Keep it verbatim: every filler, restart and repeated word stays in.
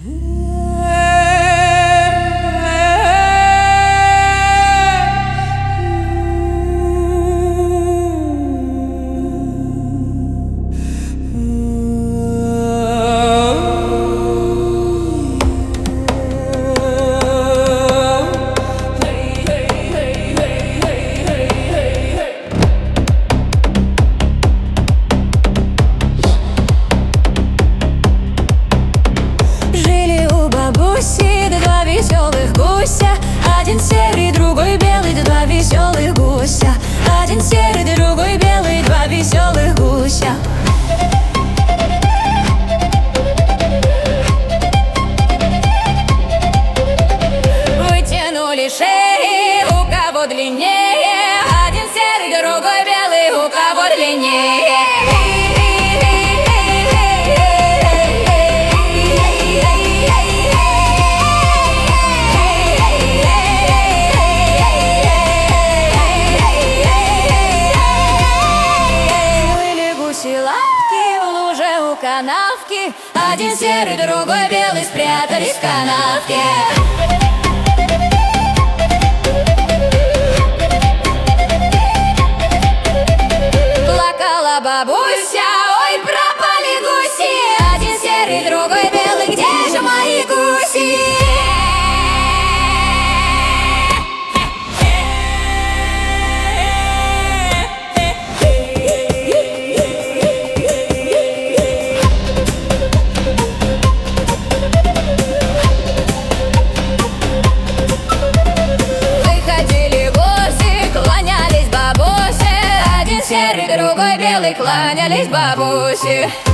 Один серый, другой белый, да два веселых гуся. Один серый, другой белый, два веселых гуся. Вытянули шеи, у кого длиннее. Один серый, другой белый, у кого длиннее. В луже у канавки один серый, другой белый спрятались в канавке. Плакала бабуся, ой, пропали гуси. Один серый, другой белый, где же мои гуси? Серый, другой белый, кланялись бабуси.